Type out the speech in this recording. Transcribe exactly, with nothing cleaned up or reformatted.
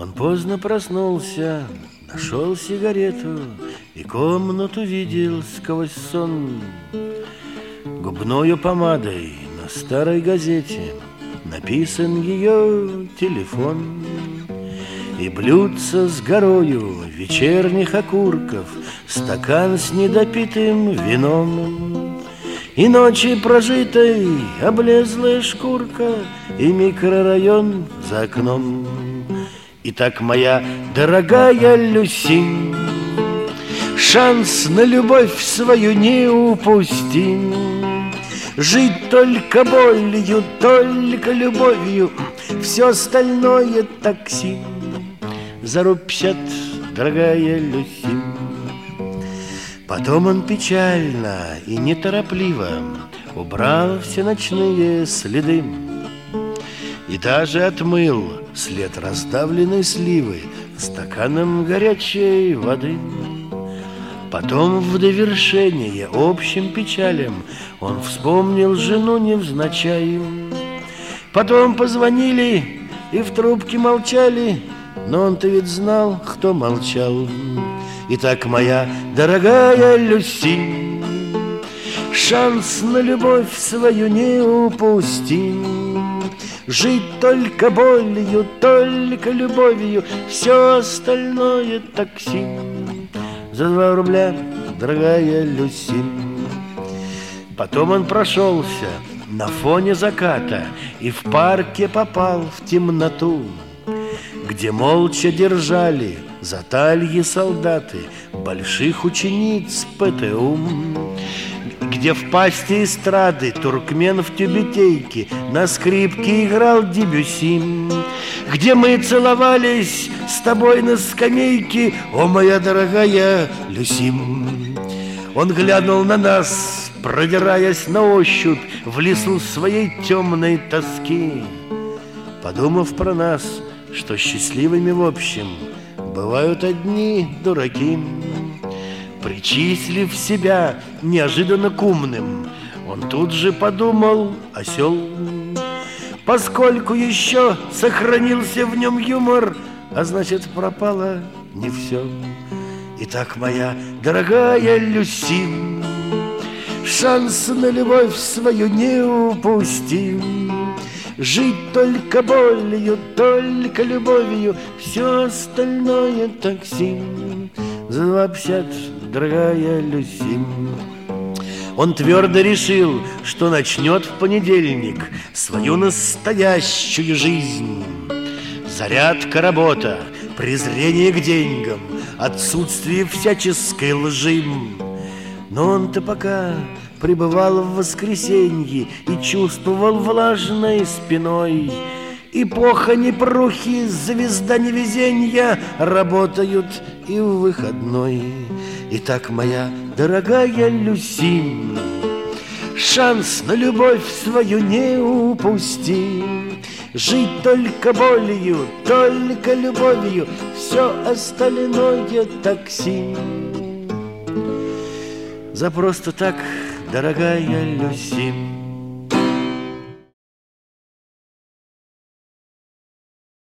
Он поздно проснулся, нашел сигарету и комнату видел сквозь сон. Губною помадой на старой газете написан ее телефон. И блюдце с горою вечерних окурков, стакан с недопитым вином, и ночи прожитой облезлая шкурка, и микрорайон за окном. Итак, моя дорогая Люси, шанс на любовь свою не упусти. Жить только болью, только любовью, все остальное такси. За рубль пятьдесят, дорогая Люси. Потом он печально и неторопливо убрал все ночные следы и даже отмыл след раздавленной сливы стаканом горячей воды. Потом в довершение общим печалям он вспомнил жену невзначай. Потом позвонили и в трубке молчали, но он-то ведь знал, кто молчал. Итак, моя дорогая Люси, шанс на любовь свою не упусти. Жить только болью, только любовью, все остальное такси. За два рубля, дорогая Люси. Потом он прошелся на фоне заката и в парке попал в темноту, где молча держали за тальи солдаты больших учениц ПТУ, где в пасти эстрады туркмен в тюбетейке на скрипке играл Дебюсси, где мы целовались с тобой на скамейке, о, моя дорогая Люси. Он глянул на нас, продираясь на ощупь в лесу своей темной тоски, подумав про нас, что счастливыми в общем бывают одни дураки. Причислив себя неожиданно к умным, он тут же подумал: осел. Поскольку еще сохранился в нем юмор, а значит, пропало не все. Итак, моя дорогая Люси, шанс на любовь свою не упусти. Жить только болью, только любовью, все остальное такси. За два пятьдесят, дорогая Люси. Он твердо решил, что начнет в понедельник свою настоящую жизнь. Зарядка, работа, презрение к деньгам, отсутствие всяческой лжи. Но он-то пока пребывал в воскресенье и чувствовал влажной спиной. Эпоха непрухи, звезда невезенья работают и в выходной. Итак, моя дорогая Люси, шанс на любовь свою не упусти. Жить только болью, только любовью, все остальное такси. За просто так, дорогая Люси.